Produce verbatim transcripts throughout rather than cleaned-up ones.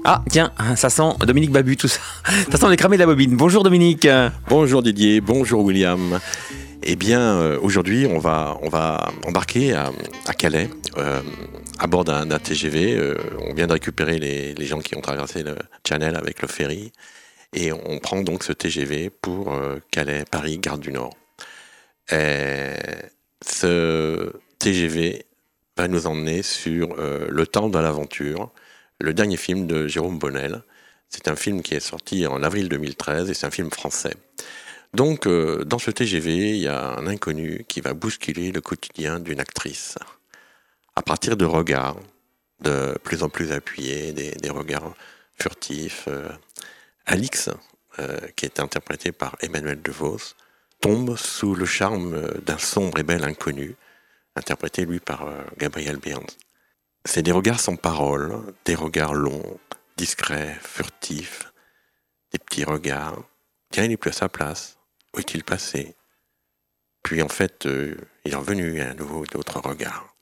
Ah, tiens, ça sent Dominique Babu, tout ça. Ça sent les cramés de la bobine. Bonjour Dominique. Bonjour Didier, bonjour William. Eh bien, euh, aujourd'hui, on va, on va embarquer à, à Calais, euh, à bord d'un, d'un T G V. Euh, on vient de récupérer les, les gens qui ont traversé le Channel avec le ferry. Et on prend donc ce T G V pour euh, Calais, Paris, Gare du Nord. Et ce T G V va nous emmener sur euh, Le Temps de l'aventure, le dernier film de Jérôme Bonnel. C'est un film qui est sorti en avril deux mille treize et c'est un film français. Donc, euh, dans ce T G V, il y a un inconnu qui va bousculer le quotidien d'une actrice. À partir de regards de plus en plus appuyés, des, des regards furtifs. Euh, Alix, euh, qui est interprétée par Emmanuel DeVos, tombe sous le charme d'un sombre et bel inconnu, interprété lui par euh, Gabriel Byrne. C'est des regards sans parole, des regards longs, discrets, furtifs, des petits regards. Tiens, il n'est plus à sa place. Où est-il passé? Puis en fait, euh, il est revenu à nouveau d'autres regards.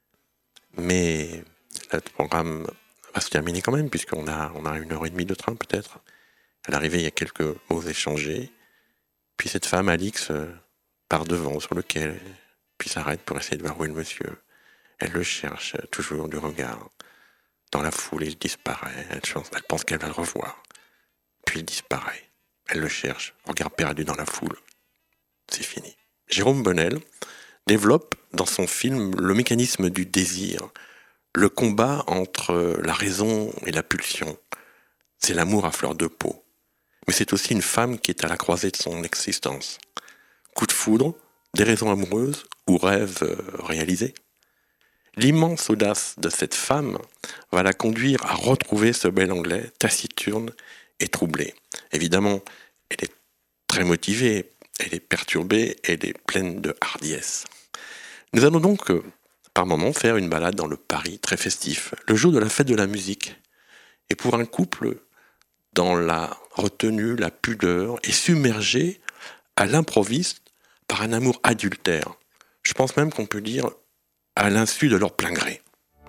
Mais le programme va se terminer quand même, puisqu'on a, on a une heure et demie de train peut-être. À l'arrivée, il y a quelques mots échangés. Puis cette femme, Alix, euh, part devant sur le quai, puis s'arrête pour essayer de voir où est le monsieur. Elle le cherche, toujours du regard. Dans la foule, il disparaît. Elle, elle pense qu'elle va le revoir. Puis il disparaît. Elle le cherche, regard perdu dans la foule. C'est fini. Jérôme Bonnel développe dans son film le mécanisme du désir, le combat entre la raison et la pulsion. C'est l'amour à fleur de peau. Mais c'est aussi une femme qui est à la croisée de son existence. Coup de foudre, déraison amoureuse ou rêve réalisé. L'immense audace de cette femme va la conduire à retrouver ce bel anglais taciturne et troublé. Évidemment, elle est très motivée, elle est perturbée, elle est pleine de hardiesse. Nous allons donc, par moments, faire une balade dans le Paris très festif, le jour de la fête de la musique. Et pour un couple dans la retenue, la pudeur, et submergé à l'improviste par un amour adultère. Je pense même qu'on peut dire à l'insu de leur plein gré.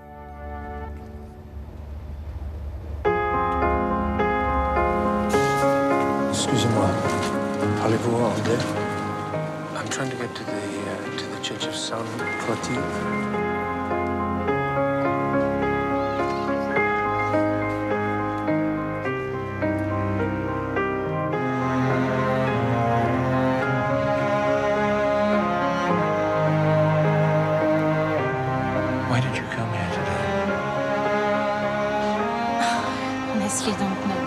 Excusez-moi, parlez-vous anglais? I'm trying to get to the, uh, to the Church of Saint Clotilde. Why did you come here today? Honestly, I don't know.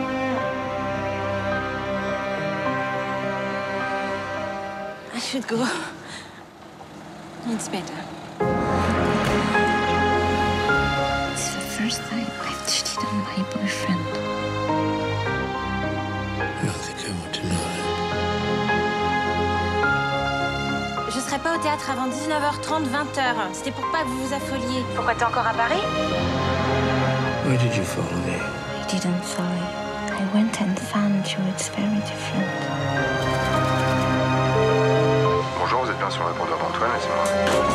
I should go. It's better. It's the first time I've cheated on my boyfriend. I don't think I want to know that. Je serai pas au théâtre avant dix-neuf heures trente, vingt heures. C'était pour pas que vous vous affoliez. Pourquoi t'es encore à Paris? Why did you follow me? I didn't follow you. I went and found you. It's very different. Bonjour, vous êtes bien sur le répondeur d'Antoine, et c'est moi.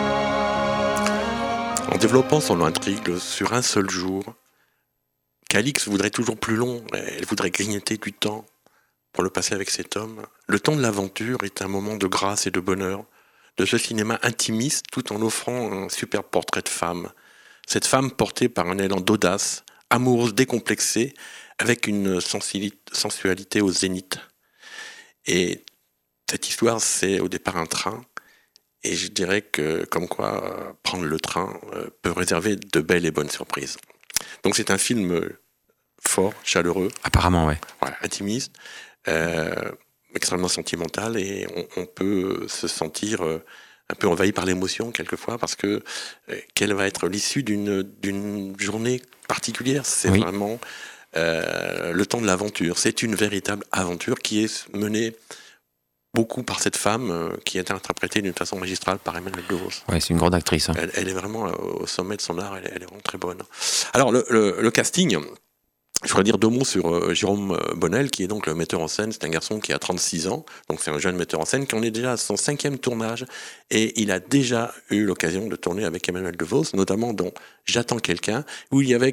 En développant son intrigue sur un seul jour, qu'Alix voudrait toujours plus long, elle voudrait grignoter du temps pour le passer avec cet homme. Le temps de l'aventure est un moment de grâce et de bonheur, de ce cinéma intimiste tout en offrant un super portrait de femme. Cette femme portée par un élan d'audace, amoureuse décomplexée, avec une sensualité au zénith. Et cette histoire, c'est au départ un train. Et je dirais que, comme quoi, euh, prendre le train euh, peut réserver de belles et bonnes surprises. Donc c'est un film euh, fort, chaleureux. Apparemment, ouais. Voilà, intimiste, euh, extrêmement sentimental, et on, on peut se sentir euh, un peu envahi par l'émotion quelquefois, parce que euh, quelle va être l'issue d'une, d'une journée particulière? C'est oui. vraiment euh, le temps de l'aventure. C'est une véritable aventure qui est menée beaucoup par cette femme euh, qui est interprétée d'une façon magistrale par Emmanuel DeVos. Ouais, c'est une grande actrice. Hein. Elle, elle est vraiment euh, au sommet de son art, elle, elle est vraiment très bonne. Alors, le, le, le casting, je voudrais dire deux mots sur euh, Jérôme Bonnel, qui est donc le metteur en scène. C'est un garçon qui a trente-six ans, donc c'est un jeune metteur en scène qui en est déjà à son cinquième tournage, et il a déjà eu l'occasion de tourner avec Emmanuel DeVos, notamment dans J'attends quelqu'un, où il y avait quel-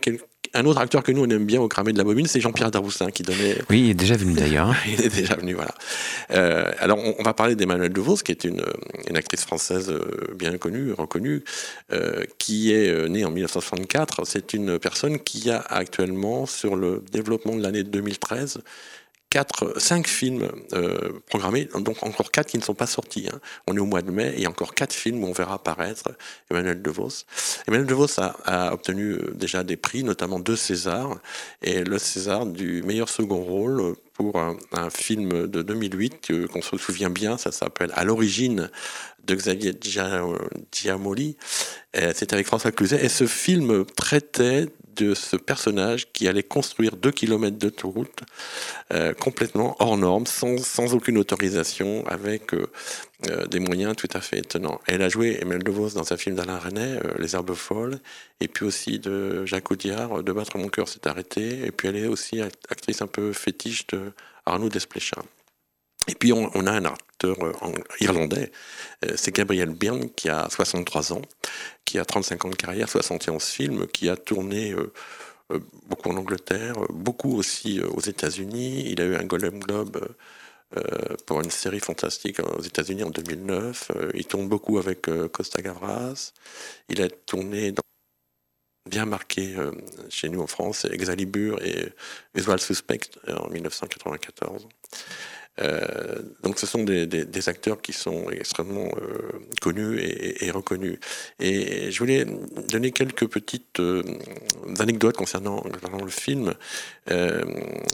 un autre acteur que nous on aime bien au Cramé de la Bobine, c'est Jean-Pierre Daroussin qui donnait. Oui, il est déjà venu d'ailleurs. Il est déjà venu, voilà. Euh, alors on, on va parler d'Emmanuelle DeVos, qui est une, une actrice française bien connue, reconnue, euh, qui est née en dix-neuf cent soixante-quatre. C'est une personne qui a actuellement, sur le développement de l'année deux mille treize, Quatre, cinq films euh, programmés, donc encore quatre qui ne sont pas sortis. Hein. On est au mois de mai, et il y a encore quatre films où on verra apparaître Emmanuelle DeVos. Emmanuelle DeVos a, a obtenu déjà des prix, notamment deux Césars, et le César du meilleur second rôle pour un, un film de deux mille huit, que, qu'on se souvient bien, ça s'appelle À l'origine de Xavier Giamoli. C'était avec François Cluzet, et ce film traitait de ce personnage qui allait construire deux kilomètres d'autoroute euh, complètement hors normes, sans, sans aucune autorisation, avec euh, euh, des moyens tout à fait étonnants. Elle a joué Emmanuelle DeVos dans un film d'Alain Resnais, euh, Les Herbes Folles, et puis aussi de Jacques Audiard, De battre mon cœur s'est arrêté, et puis elle est aussi actrice un peu fétiche de Arnaud Desplechin. Et puis on, on a un acteur euh, irlandais, euh, c'est Gabriel Byrne, qui a soixante-trois ans, qui a trente-cinq ans de carrière, soixante et onze films, qui a tourné euh, euh, beaucoup en Angleterre, beaucoup aussi euh, aux États-Unis. Il a eu un Golden Globe euh, pour une série fantastique aux États-Unis en deux mille neuf. Euh, il tourne beaucoup avec euh, Costa Gavras. Il a tourné dans bien marqué euh, chez nous en France, Excalibur et Usual Suspect en dix-neuf cent quatre-vingt-quatorze. Euh, donc ce sont des, des, des acteurs qui sont extrêmement euh, connus et, et reconnus. Et je voulais donner quelques petites euh, anecdotes concernant, concernant le film. Euh,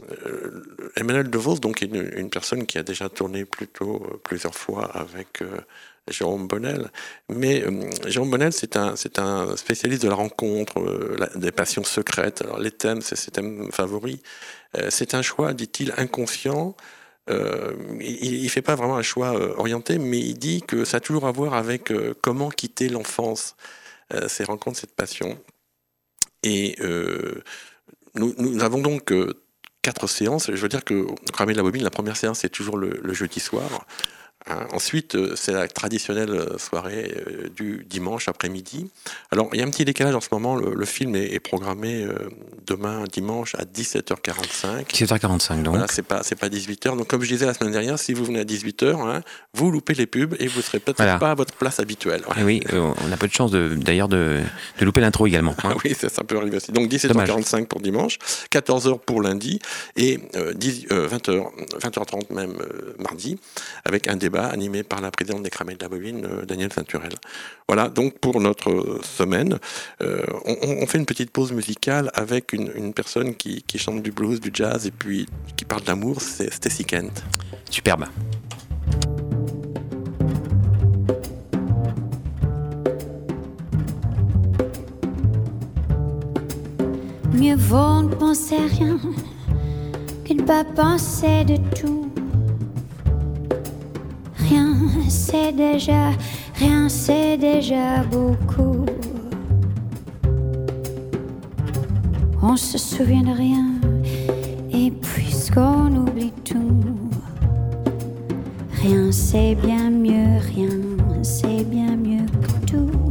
Emmanuelle DeVos, donc, est une, une personne qui a déjà tourné plutôt euh, plusieurs fois avec euh, Jérôme Bonnel. Mais euh, Jérôme Bonnel, c'est un, c'est un spécialiste de la rencontre, euh, la, des passions secrètes. Alors les thèmes, c'est ses thèmes favoris. Euh, c'est un choix, dit-il, inconscient. Euh, il ne fait pas vraiment un choix euh, orienté, mais il dit que ça a toujours à voir avec euh, comment quitter l'enfance, euh, ces rencontres, cette passion. Et euh, nous, nous avons donc euh, quatre séances. Je veux dire que au Cramé de la Bobine, la première séance, c'est toujours le, le jeudi soir. Hein. Ensuite, euh, c'est la traditionnelle soirée euh, du dimanche après-midi. Alors, il y a un petit décalage en ce moment. Le, le film est, est programmé euh, demain, dimanche, à dix-sept heures quarante-cinq. dix-sept heures quarante-cinq, donc. Voilà, c'est pas, c'est pas dix-huit heures. Donc, comme je disais la semaine dernière, si vous venez à dix-huit heures, hein, vous loupez les pubs et vous ne serez peut-être voilà. pas à votre place habituelle. Voilà. Et oui, euh, on a peu de chance de, d'ailleurs de, de louper l'intro également. Hein. Ah oui, ça, ça peut arriver aussi. Donc, dix-sept heures quarante-cinq pour dimanche, quatorze heures pour lundi et euh, dix, euh, vingt heures, vingt heures trente même euh, mardi, avec un débat animé par la présidente des Cramés de la Bobine, euh, Danielle Saint-Turel. Voilà, donc pour notre semaine, euh, on, on fait une petite pause musicale avec une, une personne qui, qui chante du blues, du jazz et puis qui parle d'amour, c'est Stacey Kent. Superbe. Mieux vaut ne penser à rien que ne pas penser de tout. Rien, c'est déjà, rien, c'est déjà beaucoup. On se souvient de rien, et puisqu'on oublie tout, rien, c'est bien mieux, rien, c'est bien mieux que tout.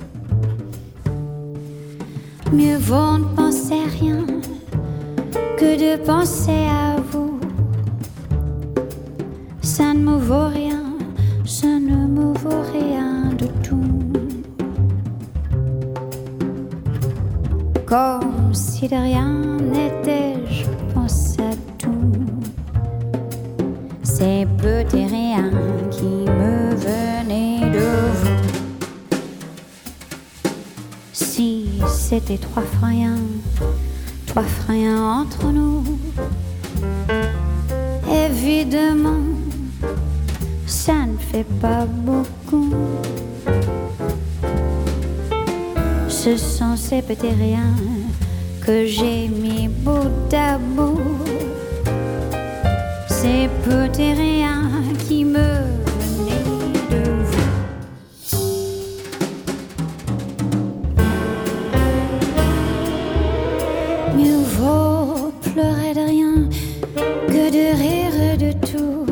Mieux vaut ne penser à rien que de penser à vous. Ça ne me vaut rien, ça ne me vaut rien de tout. Comme si de rien n'était, je pense à tout. Ces petits riens qui me venaient de vous. Si c'était trois fois rien, trois fois rien entre nous, évidemment, ça ne fait pas beaucoup. Ce sont ces petits riens que j'ai mis bout à bout. Ces petits riens qui me venaient de vous. Mieux vaut pleurer de rien que de rire de tout.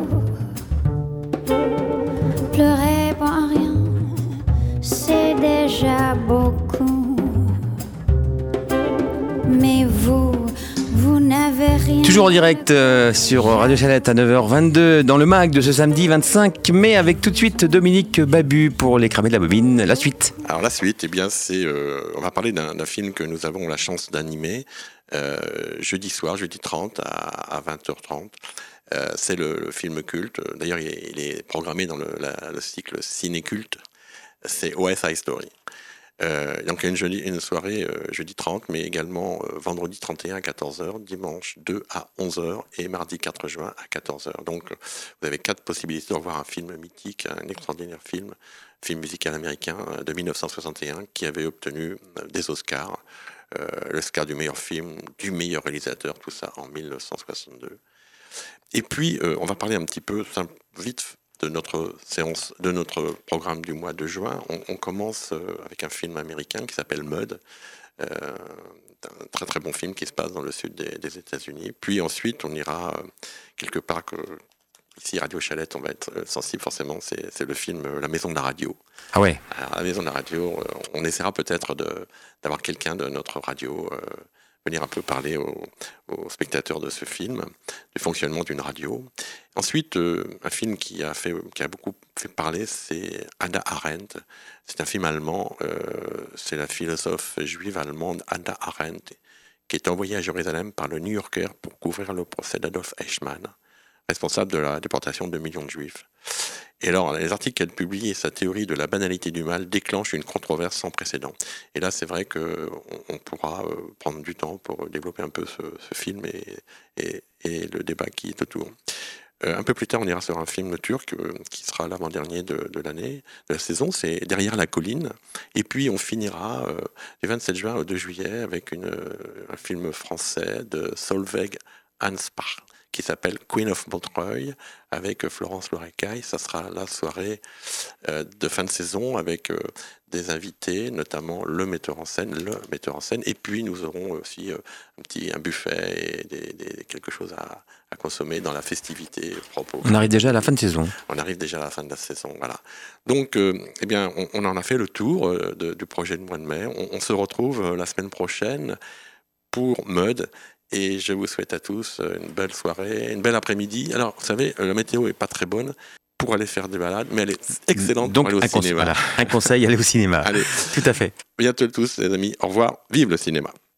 Pleurer pour rien, c'est déjà beaucoup. mais vous, vous n'avez rien. Toujours en direct euh, sur Radio Chalette à neuf heures vingt-deux dans le mag de ce samedi vingt-cinq mai avec tout de suite Dominique Babu pour Les Cramés de la Bobine. La suite. Alors la suite, eh bien, c'est, euh, on va parler d'un, d'un film que nous avons la chance d'animer euh, jeudi soir, jeudi trente à, à vingt heures trente. Euh, c'est le, le film culte. D'ailleurs, il est, il est programmé dans le, la, le cycle ciné-culte. C'est West Side Story. Euh, donc il y a une, jolie, une soirée euh, jeudi trente, mais également euh, vendredi trente et un à quatorze heures, dimanche deux à onze heures et mardi quatre juin à quatorze heures. Donc vous avez quatre possibilités de voir un film mythique, un extraordinaire film, film musical américain de dix-neuf cent soixante et un qui avait obtenu des Oscars, euh, l'Oscar du meilleur film, du meilleur réalisateur, tout ça en dix-neuf cent soixante-deux. Et puis euh, on va parler un petit peu simple, vite de notre séance, de notre programme du mois de juin. On, on commence euh, avec un film américain qui s'appelle Mud, euh, un très très bon film qui se passe dans le sud des, des États-Unis. Puis ensuite, on ira euh, quelque part que ici Radio Chalette, on va être sensible forcément. C'est, c'est le film La Maison de la Radio. Ah ouais. Alors, La Maison de la Radio. Euh, on essaiera peut-être de, d'avoir quelqu'un de notre radio. Euh, venir un peu parler aux, aux spectateurs de ce film, du fonctionnement d'une radio. Ensuite, euh, un film qui a, fait, qui a beaucoup fait parler, c'est Hannah Arendt. C'est un film allemand, euh, c'est la philosophe juive allemande Hannah Arendt, qui est envoyée à Jérusalem par le New Yorker pour couvrir le procès d'Adolf Eichmann, responsable de la déportation de millions de juifs. Et alors, les articles qu'elle publie et sa théorie de la banalité du mal déclenchent une controverse sans précédent. Et là, c'est vrai qu'on on pourra euh, prendre du temps pour développer un peu ce, ce film et, et, et le débat qui est autour. Euh, un peu plus tard, on ira sur un film turc euh, qui sera l'avant-dernier de, de l'année, de la saison, c'est Derrière la colline. Et puis, on finira euh, du vingt-sept juin au deux juillet avec une, euh, un film français de Solveig Hanspark, qui s'appelle Queen of Montreuil, avec Florence Loirecaille. Ça sera la soirée euh, de fin de saison avec euh, des invités, notamment le metteur en scène, le metteur en scène. Et puis nous aurons aussi euh, un petit un buffet et des, des, quelque chose à, à consommer dans la festivité propre. On arrive déjà à la fin de saison. On arrive déjà à la fin de la saison, voilà. Donc, euh, eh bien, on, on en a fait le tour euh, de, du projet du mois de mai. On, on se retrouve euh, la semaine prochaine pour Mud. Et je vous souhaite à tous une belle soirée, une belle après-midi. Alors, vous savez, la météo n'est pas très bonne pour aller faire des balades, mais elle est excellente Donc, pour aller au un cinéma. Conse- voilà, un conseil, aller au cinéma. Allez. Tout à fait. Bientôt tous, les amis. Au revoir. Vive le cinéma.